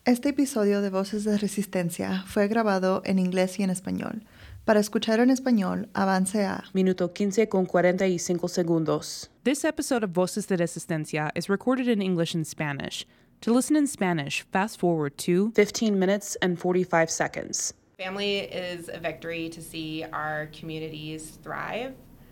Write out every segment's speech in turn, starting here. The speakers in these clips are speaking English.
Este episodio de Voces de Resistencia fue grabado en inglés y en español. Para escuchar en español, avance a Minuto 15 con 45 segundos. This episode of Voces de Resistencia is recorded in English and Spanish. To listen in Spanish, fast forward to 15 minutes and 45 seconds. Family is a victory to see our communities thrive.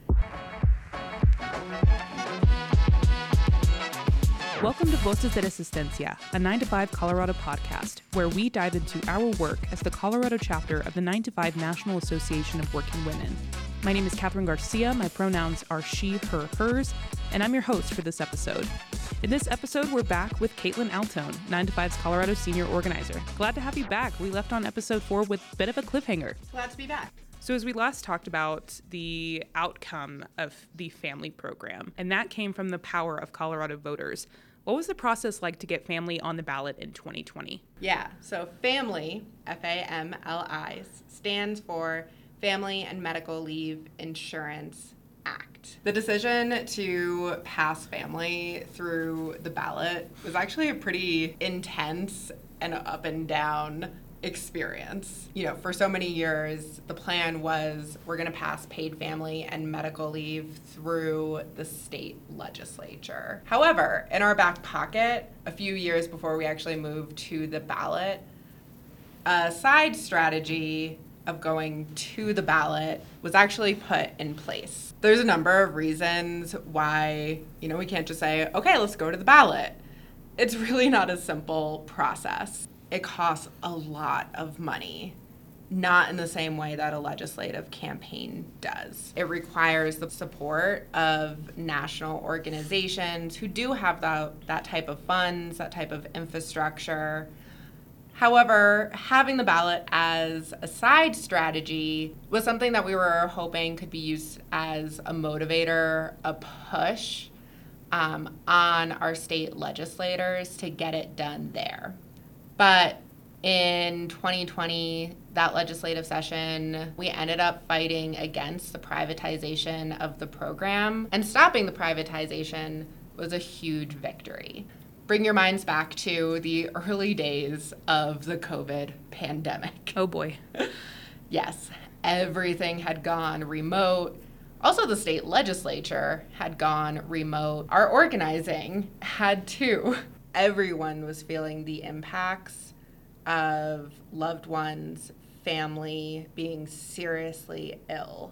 Welcome to Voces de Resistencia, a 9to5 Colorado podcast, where we dive into our work as the Colorado chapter of the 9to5 National Association of Working Women. My name is Catherine Garcia, my pronouns are she, her, hers, and I'm your host for this episode. In this episode, we're back with Caitlin Altone, 9to5's Colorado senior organizer. Glad to have you back. We left on episode 4 with a bit of a cliffhanger. Glad to be back. So as we last talked about the outcome of the family program, and that came from the power of Colorado voters. What was the process like to get family on the ballot in 2020? Yeah, so FAMLY, F-A-M-L-I, stands for Family and Medical Leave Insurance Act. The decision to pass family through the ballot was actually a pretty intense and up and down experience. You know, for so many years, the plan was we're going to pass paid family and medical leave through the state legislature. However, in our back pocket, a few years before we actually moved to the ballot, a side strategy of going to the ballot was actually put in place. There's a number of reasons why, we can't just say, okay, let's go to the ballot. It's really not a simple process. It costs a lot of money, not in the same way that a legislative campaign does. It requires the support of national organizations who do have that type of funds, that type of infrastructure. However, having the ballot as a side strategy was something that we were hoping could be used as a motivator, a push on our state legislators to get it done there. But in 2020, that legislative session, we ended up fighting against the privatization of the program, and stopping the privatization was a huge victory. Bring your minds back to the early days of the COVID pandemic. Oh boy. Yes, everything had gone remote. Also, the state legislature had gone remote. Our organizing had too. Everyone was feeling the impacts of loved ones, family being seriously ill.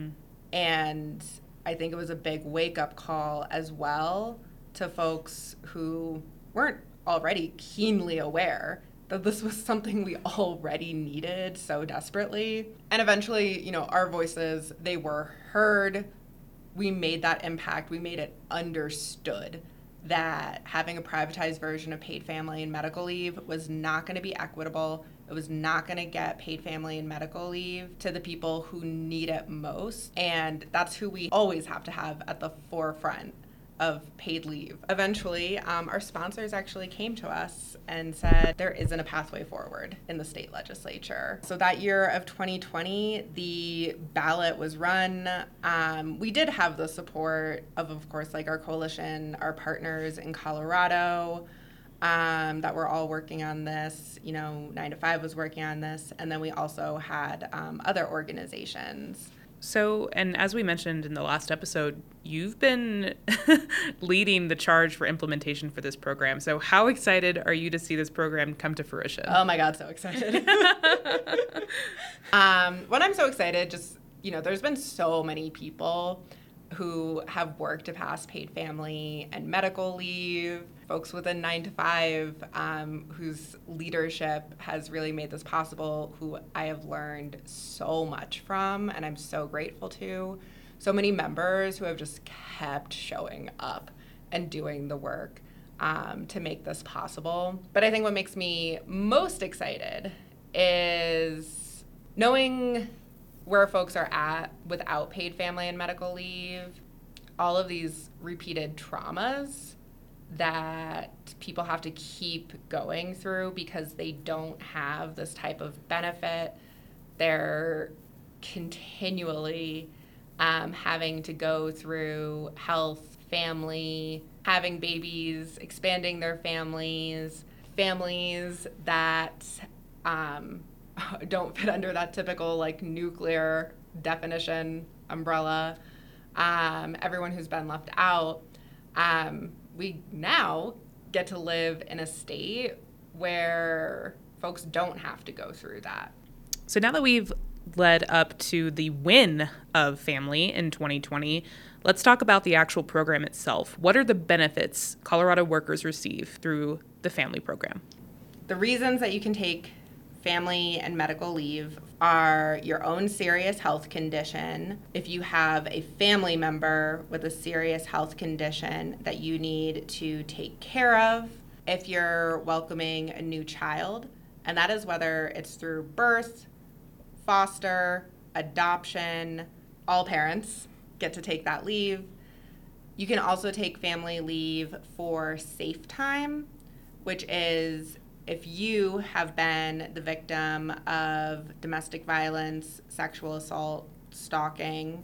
And I think it was a big wake-up call as well to folks who weren't already keenly aware that this was something we already needed so desperately. And eventually, our voices, they were heard. We made that impact. We made it understood that having a privatized version of paid family and medical leave was not going to be equitable. It was not going to get paid family and medical leave to the people who need it most. And that's who we always have to have at the forefront of paid leave. Eventually, our sponsors actually came to us and said there isn't a pathway forward in the state legislature. So that year of 2020, the ballot was run. We did have the support of course, like our coalition, our partners in Colorado, that were all working on this. 9to5 was working on this. And then we also had other organizations. So, and as we mentioned in the last episode, you've been leading the charge for implementation for this program. So how excited are you to see this program come to fruition? Oh my God, so excited. When I'm so excited, just, there's been so many people who have worked to pass paid family and medical leave, folks within 9to5 whose leadership has really made this possible, who I have learned so much from and I'm so grateful to. So many members who have just kept showing up and doing the work to make this possible. But I think what makes me most excited is knowing where folks are at without paid family and medical leave, all of these repeated traumas that people have to keep going through because they don't have this type of benefit. They're continually having to go through health, family, having babies, expanding their families, families that don't fit under that typical like nuclear definition umbrella, everyone who's been left out, we now get to live in a state where folks don't have to go through that. So now that we've led up to the win of family in 2020, let's talk about the actual program itself. What are the benefits Colorado workers receive through the family program? The reasons that you can take family and medical leave are your own serious health condition, if you have a family member with a serious health condition that you need to take care of, if you're welcoming a new child, and that is whether it's through birth, foster, adoption, all parents get to take that leave. You can also take family leave for safe time, which is if you have been the victim of domestic violence, sexual assault, stalking,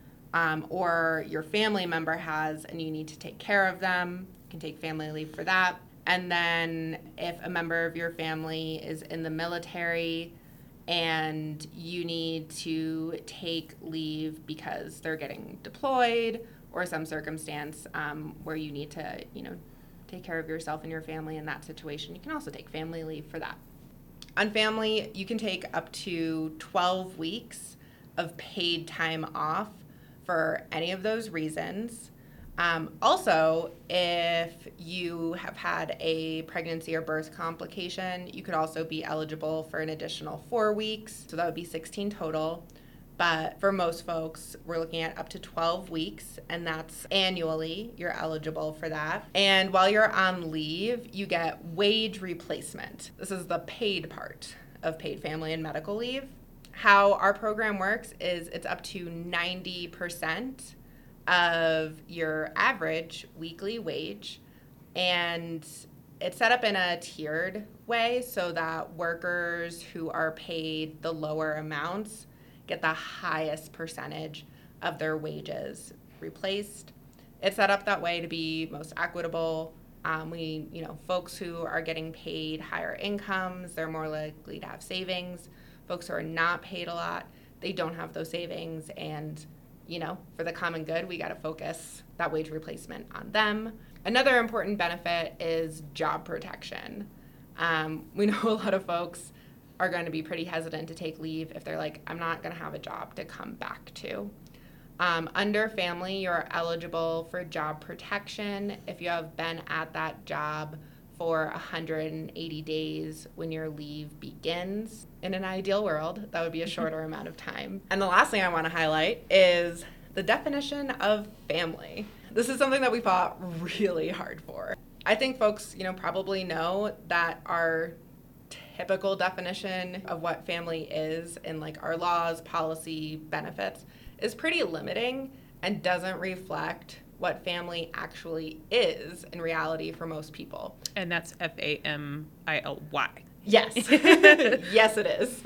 or your family member has and you need to take care of them, you can take family leave for that. And then if a member of your family is in the military and you need to take leave because they're getting deployed or some circumstance where you need to, take care of yourself and your family in that situation, you can also take family leave for that. On family, you can take up to 12 weeks of paid time off for any of those reasons. Also, if you have had a pregnancy or birth complication, you could also be eligible for an additional 4 weeks. So that would be 16 total. But for most folks, we're looking at up to 12 weeks, and that's annually. You're eligible for that. And while you're on leave, you get wage replacement. This is the paid part of paid family and medical leave. How our program works is it's up to 90% of your average weekly wage, and it's set up in a tiered way so that workers who are paid the lower amounts get the highest percentage of their wages replaced. It's set up that way to be most equitable. Folks who are getting paid higher incomes, they're more likely to have savings. Folks who are not paid a lot, they don't have those savings, and for the common good, we got to focus that wage replacement on them. Another important benefit is job protection. We know a lot of folks are going to be pretty hesitant to take leave if they're like, I'm not going to have a job to come back to. Under family, you're eligible for job protection if you have been at that job for 180 days when your leave begins. In an ideal world, that would be a shorter amount of time. And the last thing I want to highlight is the definition of family. This is something that we fought really hard for. I think folks, probably know that our typical definition of what family is in like our laws, policy, benefits is pretty limiting and doesn't reflect what family actually is in reality for most people. And that's F-A-M-I-L-Y. Yes. Yes, it is.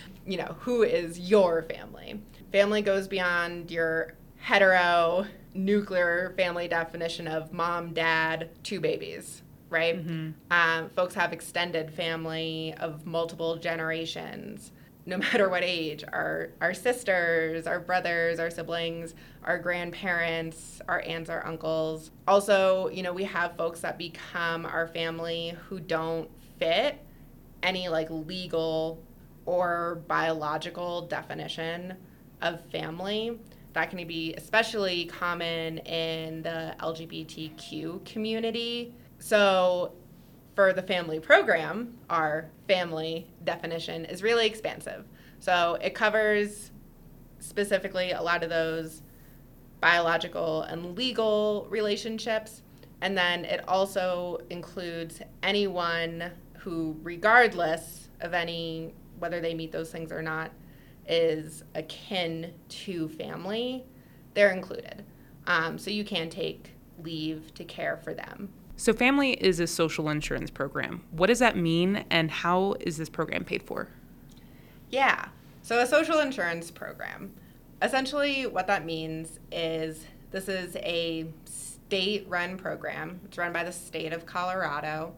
Who is your family? Family goes beyond your hetero nuclear family definition of mom, dad, 2 babies, right? Mm-hmm. Folks have extended family of multiple generations, no matter what age. Our sisters, our brothers, our siblings, our grandparents, our aunts, our uncles. Also, we have folks that become our family who don't fit any like legal or biological definition of family. That can be especially common in the LGBTQ community. So for the family program, our family definition is really expansive. So it covers specifically a lot of those biological and legal relationships. And then it also includes anyone who, regardless of whether they meet those things or not, is akin to family, they're included. So you can take leave to care for them. So family is a social insurance program. What does that mean, and how is this program paid for? Yeah, so a social insurance program. Essentially what that means is this is a state-run program. It's run by the state of Colorado.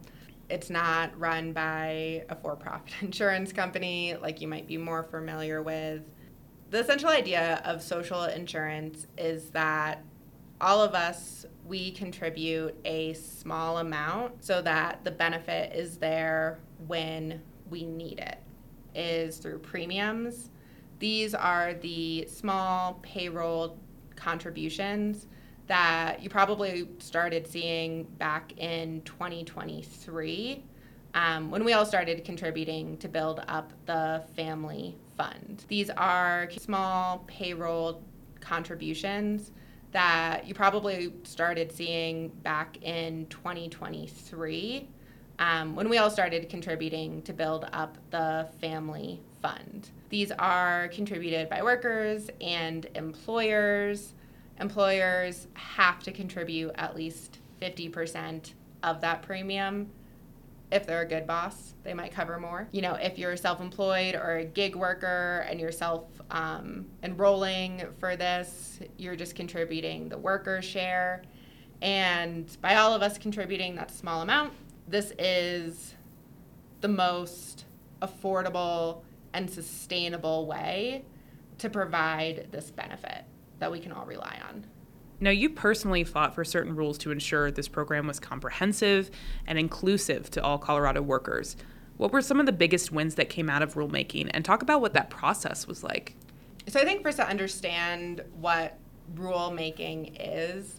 It's not run by a for-profit insurance company like you might be more familiar with. The essential idea of social insurance is that all of us, we contribute a small amount so that the benefit is there when we need it. Is through premiums. These are the small payroll contributions that you probably started seeing back in 2023 when we all started contributing to build up the family fund. These are small payroll contributions that you probably started seeing back in 2023 when we all started contributing to build up the family fund. These are contributed by workers and employers. Employers have to contribute at least 50% of that premium. If they're a good boss, they might cover more. You know, if you're self-employed or a gig worker and you're enrolling for this, you're just contributing the worker's share. And by all of us contributing that small amount, this is the most affordable and sustainable way to provide this benefit that we can all rely on. Now, you personally fought for certain rules to ensure this program was comprehensive and inclusive to all Colorado workers. What were some of the biggest wins that came out of rulemaking? And talk about what that process was like. So I think first to understand what rulemaking is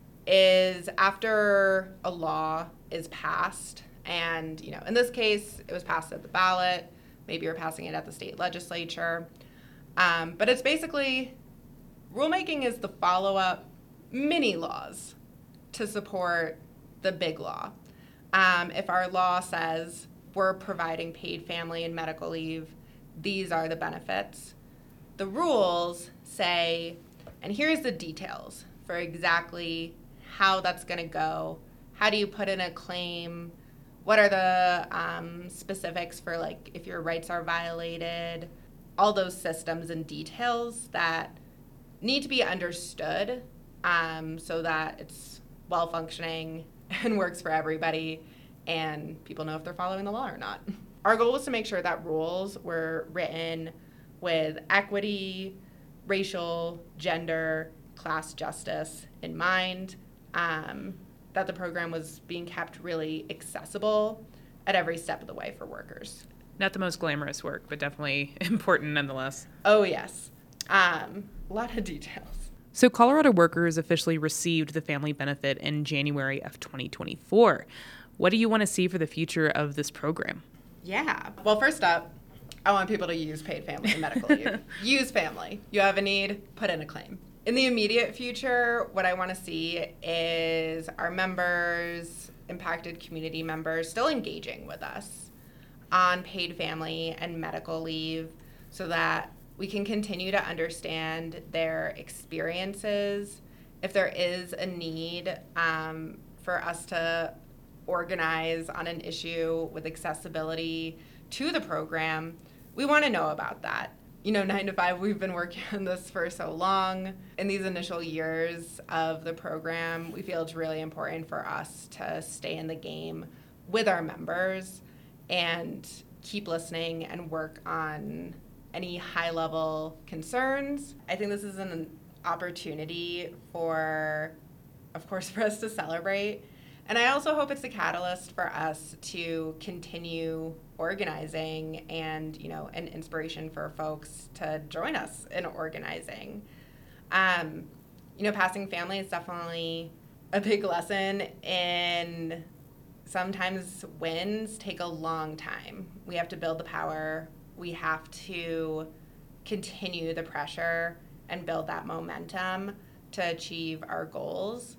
after a law is passed, and in this case, it was passed at the ballot. Maybe you're passing it at the state legislature. But it's basically, rulemaking is the follow-up mini laws to support the big law. If our law says we're providing paid family and medical leave, these are the benefits. The rules say, and here's the details for exactly how that's going to go. How do you put in a claim? What are the specifics for, like, if your rights are violated? All those systems and details that need to be understood so that it's well-functioning and works for everybody and people know if they're following the law or not. Our goal was to make sure that rules were written with equity, racial, gender, class justice in mind, that the program was being kept really accessible at every step of the way for workers. Not the most glamorous work, but definitely important nonetheless. Oh, yes. A lot of details. So Colorado workers officially received the family benefit in January of 2024. What do you want to see for the future of this program? Yeah. Well, first up, I want people to use paid family and medical leave. Use family. You have a need, put in a claim. In the immediate future, what I want to see is our members, impacted community members, still engaging with us on paid family and medical leave so that we can continue to understand their experiences. If there is a need for us to organize on an issue with accessibility to the program, we want to know about that. 9 to 5, we've been working on this for so long. In these initial years of the program, we feel it's really important for us to stay in the game with our members and keep listening and work on any high-level concerns. I think this is an opportunity for us to celebrate. And I also hope it's a catalyst for us to continue organizing and, an inspiration for folks to join us in organizing. Passing family is definitely a big lesson, and sometimes wins take a long time. We have to build the power. We have to continue the pressure and build that momentum to achieve our goals.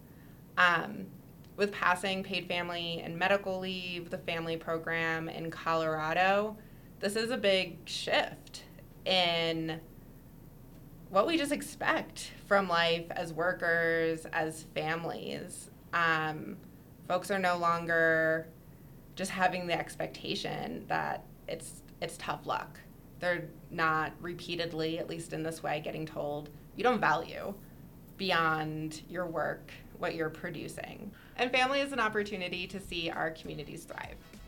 With passing paid family and medical leave, the family program in Colorado, this is a big shift in what we just expect from life as workers, as families. Folks are no longer just having the expectation that it's tough luck. They're not repeatedly, at least in this way, getting told, you don't value beyond your work what you're producing. And family is an opportunity to see our communities thrive.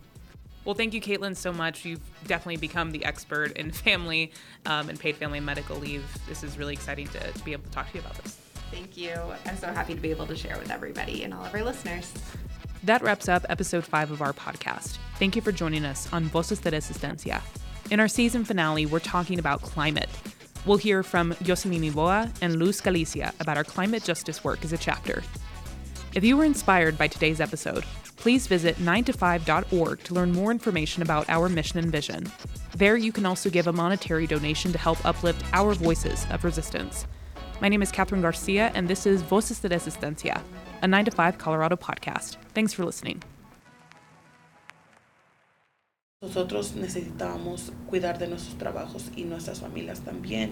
Well, thank you, Caitlin, so much. You've definitely become the expert in family and paid family and medical leave. This is really exciting to be able to talk to you about this. Thank you. I'm so happy to be able to share with everybody and all of our listeners. That wraps up episode 5 of our podcast. Thank you for joining us on Voces de Resistencia. In our season finale, we're talking about climate. We'll hear from Jocelyn Iboa and Luz Galicia about our climate justice work as a chapter. If you were inspired by today's episode, please visit 9to5.org to learn more information about our mission and vision. There you can also give a monetary donation to help uplift our voices of resistance. My name is Catherine Garcia, and this is Voces de Resistencia, a 9to5 Colorado podcast. Thanks for listening. Nosotros necesitábamos cuidar de nuestros trabajos y nuestras familias también.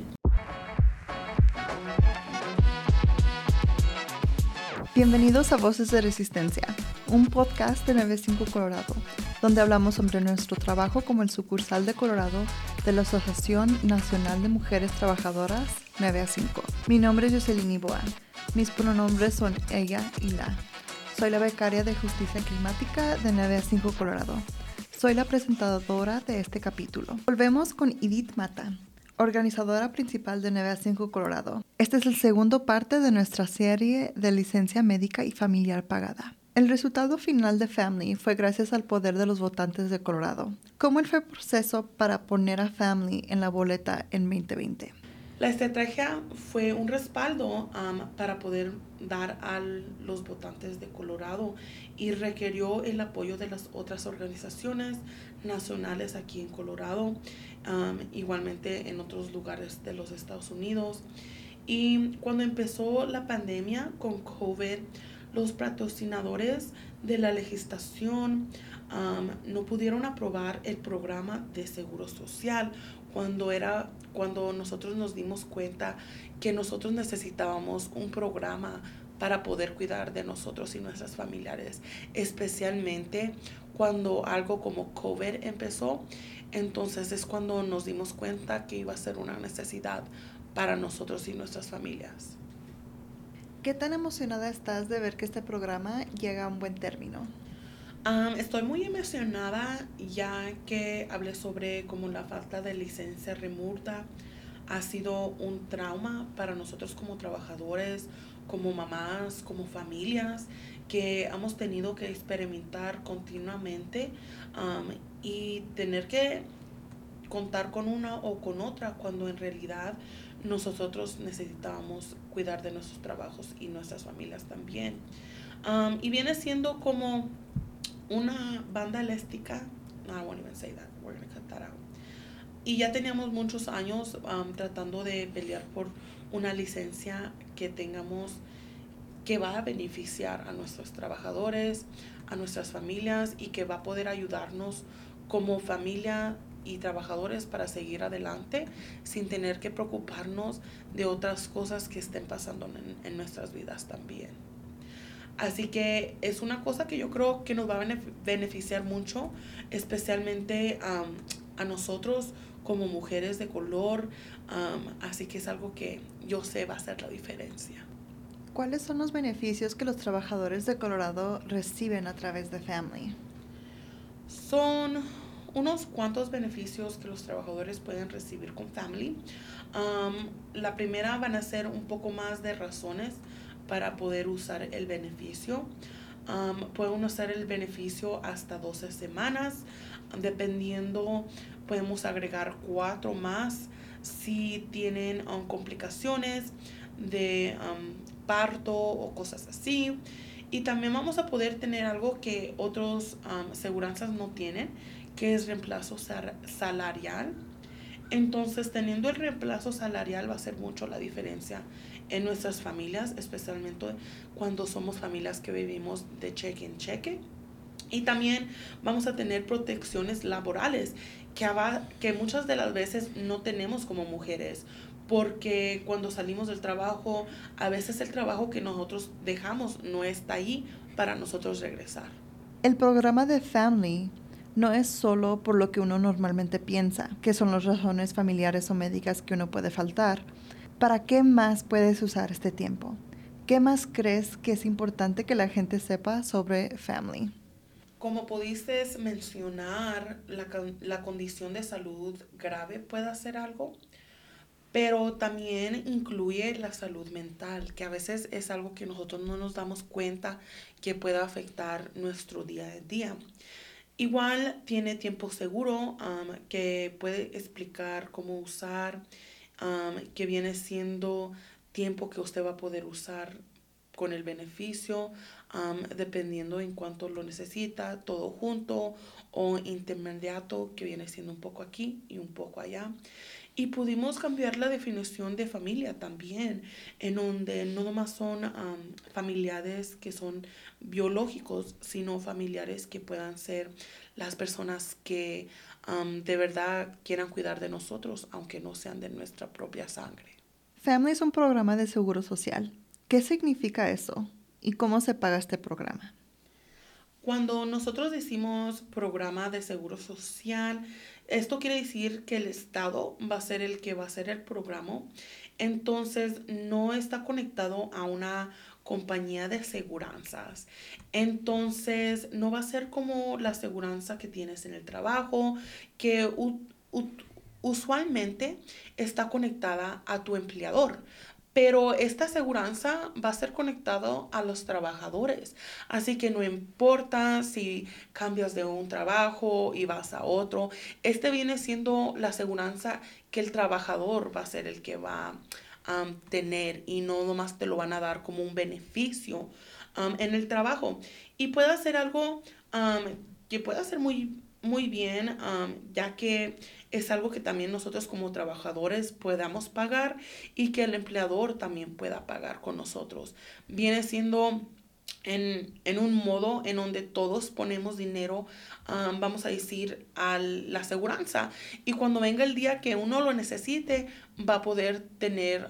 Bienvenidos a Voces de Resistencia, un podcast de 95 Colorado, donde hablamos sobre nuestro trabajo como el sucursal de Colorado de la Asociación Nacional de Mujeres Trabajadoras 9A5. Mi nombre es Jocelyn Iboa. Mis pronombres son ella y la. Soy la becaria de Justicia Climática de 9A5 Colorado. Soy la presentadora de este capítulo. Volvemos con Edith Mata, organizadora principal de 9A5 Colorado. Este es el segundo parte de nuestra serie de licencia médica y familiar pagada. El resultado final de Family fue gracias al poder de los votantes de Colorado. ¿Cómo fue el proceso para poner a Family en la boleta en 2020? La estrategia fue un respaldo para poder dar a los votantes de Colorado y requirió el apoyo de las otras organizaciones nacionales aquí en Colorado, igualmente en otros lugares de los Estados Unidos. Y cuando empezó la pandemia con COVID, los patrocinadores de la legislación no pudieron aprobar el programa de seguro social cuando nosotros nos dimos cuenta que nosotros necesitábamos un programa para poder cuidar de nosotros y nuestras familiares, especialmente cuando algo como COVID empezó. Entonces es cuando nos dimos cuenta que iba a ser una necesidad para nosotros y nuestras familias. ¿Qué tan emocionada estás de ver que este programa llega a un buen término? Estoy muy emocionada ya que hablé sobre cómo la falta de licencia remota ha sido un trauma para nosotros como trabajadores, como mamás, como familias, que hemos tenido que experimentar continuamente y tener que contar con una o con otra cuando en realidad nosotros necesitábamos cuidar de nuestros trabajos y nuestras familias también. Y viene siendo como una banda elástica. No, I won't even say that. We're going to cut that out. Y ya teníamos muchos años tratando de pelear por una licencia que tengamos que va a beneficiar a nuestros trabajadores, a nuestras familias y que va a poder ayudarnos como familia y trabajadores para seguir adelante sin tener que preocuparnos de otras cosas que estén pasando en nuestras vidas también. Así que es una cosa que yo creo que nos va a beneficiar mucho, especialmente a nosotros como mujeres de color. Así que es algo que yo sé va a hacer la diferencia. ¿Cuáles son los beneficios que los trabajadores de Colorado reciben a través de Family? Son unos cuantos beneficios que los trabajadores pueden recibir con Family. La primera van a ser un poco más de razones para poder usar el beneficio. Pueden usar el beneficio hasta 12 semanas. Dependiendo, podemos agregar 4 más si tienen complicaciones de parto o cosas así. Y también vamos a poder tener algo que otros aseguranzas no tienen, que es reemplazo salarial. Entonces, teniendo el reemplazo salarial va a hacer mucho la diferencia en nuestras familias, especialmente cuando somos familias que vivimos de cheque en cheque. Y también vamos a tener protecciones laborales que muchas de las veces no tenemos como mujeres, porque cuando salimos del trabajo, a veces el trabajo que nosotros dejamos no está ahí para nosotros regresar. El programa de Family no es solo por lo que uno normalmente piensa, que son las razones familiares o médicas que uno puede faltar. ¿Para qué más puedes usar este tiempo? ¿Qué más crees que es importante que la gente sepa sobre Family? Como pudiste mencionar, la condición de salud grave puede hacer algo, pero también incluye la salud mental, que a veces es algo que nosotros no nos damos cuenta que pueda afectar nuestro día a día. Igual tiene tiempo seguro, que puede explicar cómo usar, que viene siendo tiempo que usted va a poder usar con el beneficio, dependiendo en cuánto lo necesita, todo junto o intermediato, que viene siendo un poco aquí y un poco allá. Y pudimos cambiar la definición de familia también, en donde no nomás son familiares que son biológicos, sino familiares que puedan ser las personas que de verdad quieran cuidar de nosotros, aunque no sean de nuestra propia sangre. Family es un programa de seguro social. ¿Qué significa eso? ¿Y cómo se paga este programa? Cuando nosotros decimos programa de seguro social, esto quiere decir que el Estado va a ser el que va a hacer el programa. Entonces, no está conectado a una compañía de seguranzas. Entonces, no va a ser como la aseguranza que tienes en el trabajo, que usualmente está conectada a tu empleador. Pero esta aseguranza va a ser conectado a los trabajadores. Así que no importa si cambias de un trabajo y vas a otro. Este viene siendo la aseguranza que el trabajador va a ser el que va a tener, y no nomás te lo van a dar como un beneficio en el trabajo. Y puede ser algo que puede ser muy bien, ya que es algo que también nosotros como trabajadores podamos pagar y que el empleador también pueda pagar con nosotros. Viene siendo en un modo en donde todos ponemos dinero, vamos a decir, a la aseguranza. Y cuando venga el día que uno lo necesite, va a poder tener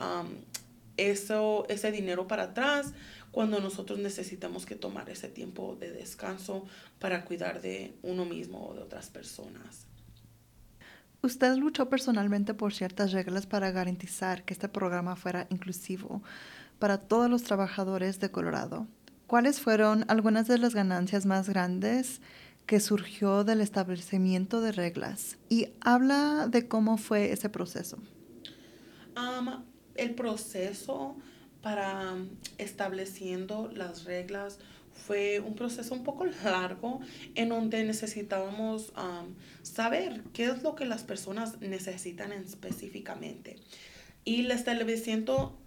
ese dinero para atrás cuando nosotros necesitamos que tomar ese tiempo de descanso para cuidar de uno mismo o de otras personas. Usted luchó personalmente por ciertas reglas para garantizar que este programa fuera inclusivo para todos los trabajadores de Colorado. ¿Cuáles fueron algunas de las ganancias más grandes que surgió del establecimiento de reglas? Y habla de cómo fue ese proceso. El proceso para estableciendo las reglas fue un proceso un poco largo, en donde necesitábamos saber qué es lo que las personas necesitan específicamente. Y el establecimiento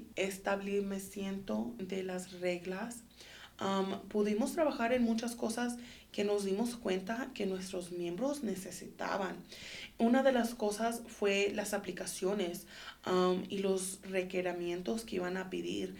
de las reglas, pudimos trabajar en muchas cosas que nos dimos cuenta que nuestros miembros necesitaban. Una de las cosas fue las aplicaciones y los requerimientos que iban a pedir,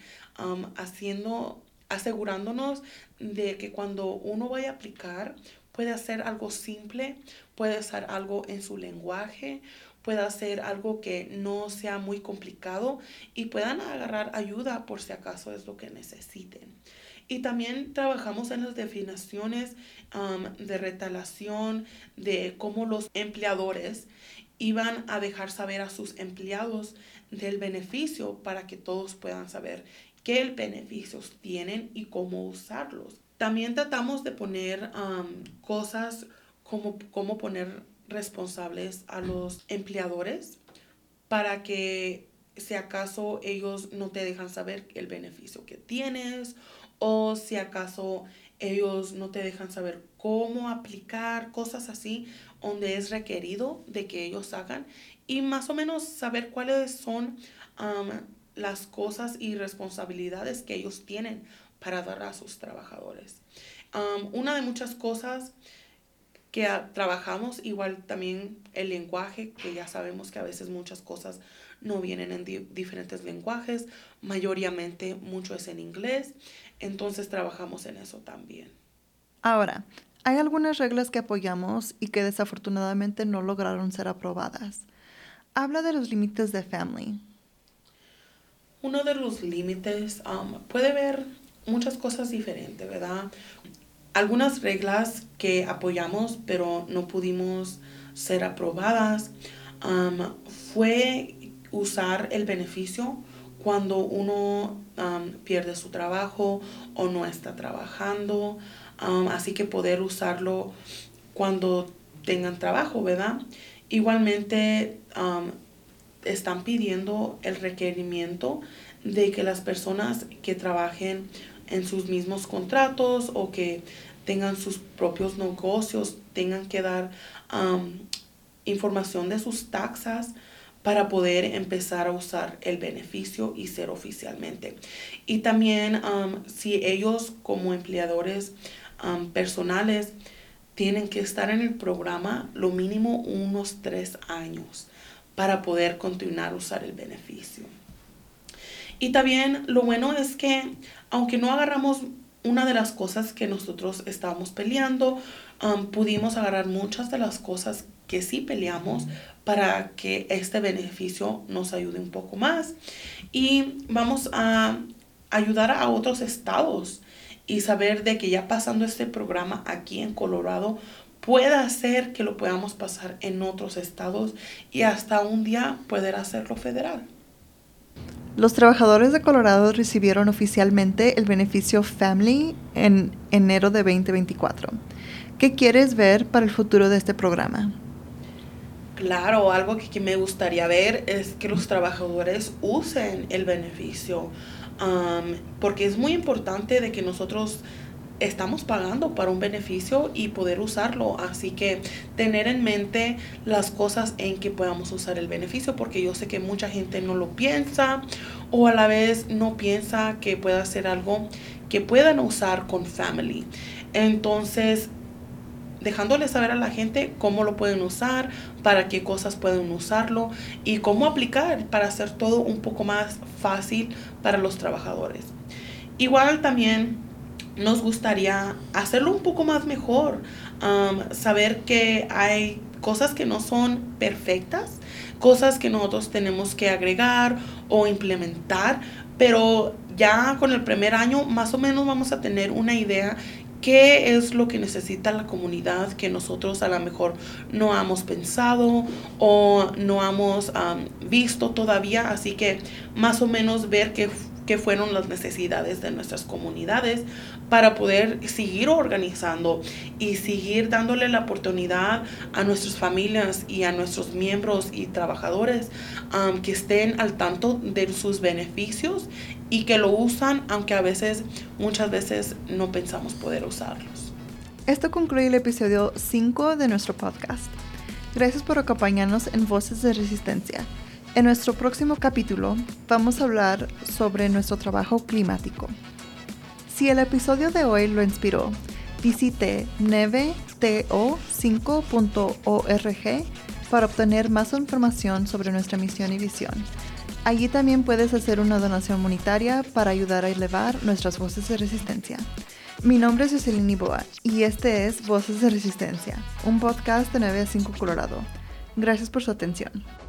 asegurándonos de que cuando uno vaya a aplicar, puede hacer algo simple, puede hacer algo en su lenguaje, puede hacer algo que no sea muy complicado y puedan agarrar ayuda por si acaso es lo que necesiten. Y también trabajamos en las definiciones de retaliación, de cómo los empleadores iban a dejar saber a sus empleados del beneficio, para que todos puedan saber qué beneficios tienen y cómo usarlos. También tratamos de poner cosas como cómo poner responsables a los empleadores, para que si acaso ellos no te dejan saber el beneficio que tienes, o si acaso ellos no te dejan saber cómo aplicar, cosas así, donde es requerido de que ellos hagan, y más o menos saber cuáles son las cosas y responsabilidades que ellos tienen para dar a sus trabajadores. Una de muchas cosas que trabajamos, igual también el lenguaje, que ya sabemos que a veces muchas cosas no vienen en diferentes lenguajes, mayoritariamente mucho es en inglés, entonces trabajamos en eso también. Ahora, hay algunas reglas que apoyamos y que desafortunadamente no lograron ser aprobadas. Habla de los límites de family. Uno de los límites puede ver muchas cosas diferentes, ¿verdad? Algunas reglas que apoyamos pero no pudimos ser aprobadas fue usar el beneficio cuando uno pierde su trabajo o no está trabajando. así que poder usarlo cuando tengan trabajo, ¿verdad? Igualmente están pidiendo el requerimiento de que las personas que trabajen en sus mismos contratos o que tengan sus propios negocios tengan que dar información de sus taxas para poder empezar a usar el beneficio y ser oficialmente. Y también si ellos como empleadores personales tienen que estar en el programa lo mínimo unos 3 años para poder continuar a usar el beneficio. Y también lo bueno es que aunque no agarramos una de las cosas que nosotros estábamos peleando, pudimos agarrar muchas de las cosas que sí peleamos para que este beneficio nos ayude un poco más. Y vamos a ayudar a otros estados y saber de que ya pasando este programa aquí en Colorado puede hacer que lo podamos pasar en otros estados y hasta un día poder hacerlo federal. Los trabajadores de Colorado recibieron oficialmente el beneficio Family en enero de 2024. ¿Qué quieres ver para el futuro de este programa? Claro, algo que me gustaría ver es que los trabajadores usen el beneficio, porque es muy importante de que nosotros estamos pagando para un beneficio y poder usarlo, así que tener en mente las cosas en que podamos usar el beneficio, porque yo sé que mucha gente no lo piensa o a la vez no piensa que pueda ser algo que puedan usar con Family. Entonces, dejándoles saber a la gente cómo lo pueden usar, para qué cosas pueden usarlo y cómo aplicar para hacer todo un poco más fácil para los trabajadores. Igual también nos gustaría hacerlo un poco más mejor, saber que hay cosas que no son perfectas, cosas que nosotros tenemos que agregar o implementar, pero ya con el primer año más o menos vamos a tener una idea qué es lo que necesita la comunidad que nosotros a lo mejor no hemos pensado o no hemos visto todavía, así que más o menos ver qué fueron las necesidades de nuestras comunidades para poder seguir organizando y seguir dándole la oportunidad a nuestras familias y a nuestros miembros y trabajadores que estén al tanto de sus beneficios y que lo usan, aunque muchas veces no pensamos poder usarlos. Esto concluye el episodio 5 de nuestro podcast. Gracias por acompañarnos en Voces de Resistencia. En nuestro próximo capítulo vamos a hablar sobre nuestro trabajo climático. Si el episodio de hoy lo inspiró, visite neveto5.org para obtener más información sobre nuestra misión y visión. Allí también puedes hacer una donación monetaria para ayudar a elevar nuestras voces de resistencia. Mi nombre es Jocelyn Boa y este es Voces de Resistencia, un podcast de 9 a 5 Colorado. Gracias por su atención.